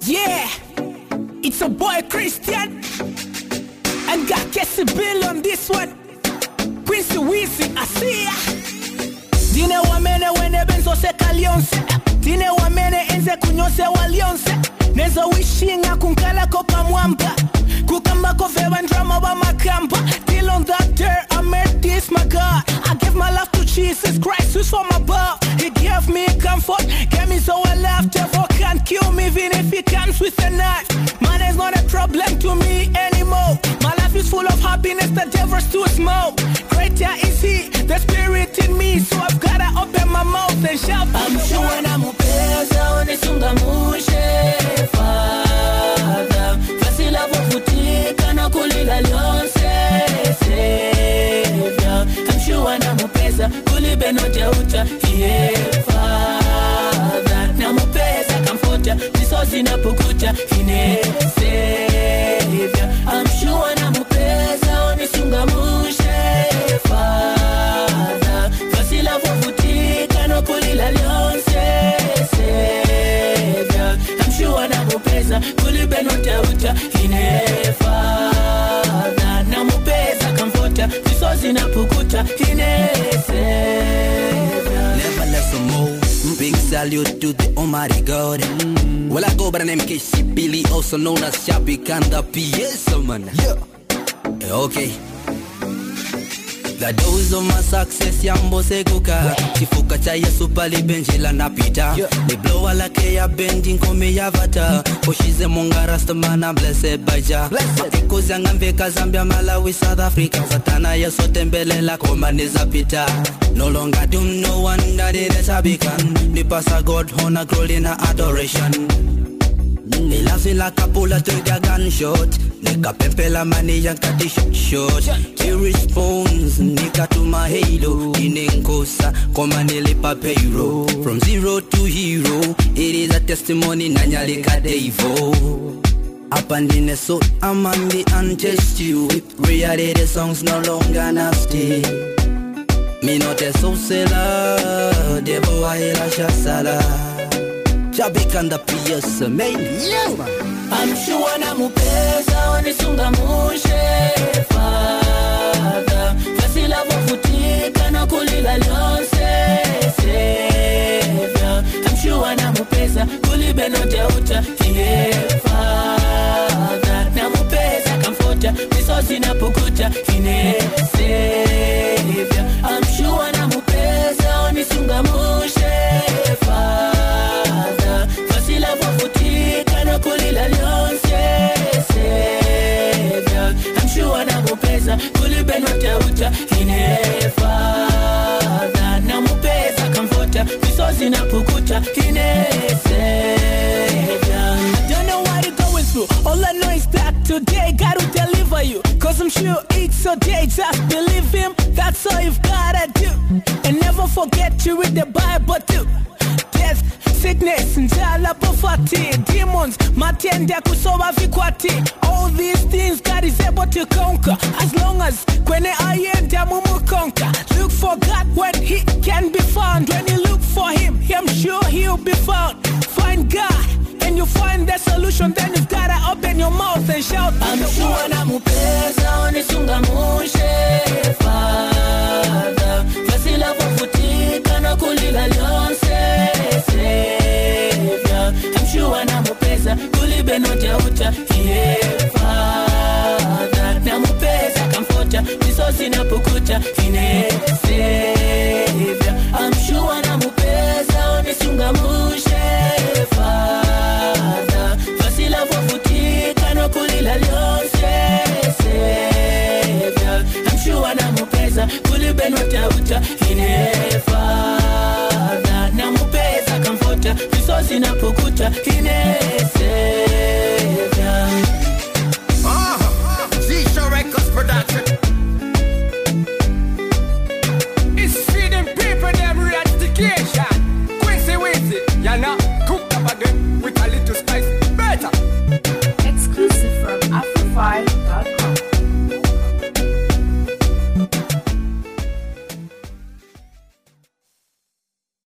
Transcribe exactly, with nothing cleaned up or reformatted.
Yeah, it's a boy Christian, and got Cassie Bill on this one. Quincy Weezy, I see ya. Dine wa mene wene benzo se kalionse, dine wa mene enze kunyose walionse. Nezo wishinga kunkala kopa mwamba, kukamba kofewa drama wa makamba. Till on that day I met this my God. I gave my life to Jesus Christ who's from above. He gave me comfort, gave me so I left. Devil can't kill me even if he comes with a knife. Money is not a problem to me anymore. My life is full of happiness, the devil's too small. Greater is he, the spirit in me. So I've gotta open my mouth and shout. I'm sure na mupeza onisunga mushe Father. Fasila vofutika na kulila lyonse Savior. I'm sure na mupeza kulibe no jauta yeah Father. Na mupeza kamfota misozi na pukuta ine Savior. I'm sure na mupeza onisunga mushe Father. Fasila vofutika na kulila lyonse Savior. I'm sure na mupeza kulibe no jauta ine Father. Na mupeza kamfota misozi na pukuta ine Savior. Never less some more. Big salute to the Almighty God. Mm. Well, I go by the name K C Billy, also known as Shabby Kanda P S, man. Yeah. Okay. The dose of my success yambo seguka Chifuka cha Yesu pali benji la napita They blow ala ke ya bending kome ya vata Koshize monga rastaman I'm blessed by Jah Matiko zanga mveka Zambia Malawi South Africa Satana Yesu tembele la koma nizapita No longer doom no one that it is habikan Nipasa God honor glory na adoration They laughing like a bullet to their gunshot. Nigga pempela money yang kati shot shot. He responds, nigga to my halo. Inenkosa, koma nilipa payroll. From zero to hero, it is a testimony nanyalika devo. Up and in the soul, I'm on the untest you. Reality the songs no longer nasty. Me not a so seller, devo ahila shasala. Shabby Kanda P S, man. Yeah, man. I'm sure na mupeza onisunga mushe Father. Fasila vofutika na kulila lyonse Savior. I'm sure na mupeza kulibe no jauta yeah Father. Na mupeza kamfota misozi na pukuta ine Savior. I'm sure na mupeza onisunga mushe Father. Fasila vofutika na kulila lyonse Savior. I'm sure na mupeza kulibe no jauta ine Father. Na mupeza kamfota misozi na pukuta ine Savior. I don't know what you're going through. All I know is that today God will deliver you. Cause I'm sure it's a day, just believe him. That's all you've gotta do. And never forget to read the Bible too. Death, sickness, njala, poverty, demons, matenda kusoba vikwati. All these things God is able to conquer. As long as kwene ayenda mumu conquer. Look for God when he can be found. When you look for him, I'm sure he'll be found. Find God and you find the solution. Then you've gotta open your mouth and shout. I'm sure na mupeza onisunga mushe Father. Fasila vofutika na kulila lyonse Savior. I'm sure na mupeza kulibe no jauta yeah Father. Na mupeza kamfota misozi na pukuta ine Savior. I'm sure na mupeza onisunga mushe Father. Fasila vofutika na kulila lyonse Savior. I'm sure na mupeza kulibe no jauta ine Father. Na mupeza kamfota misozi na pukuta ine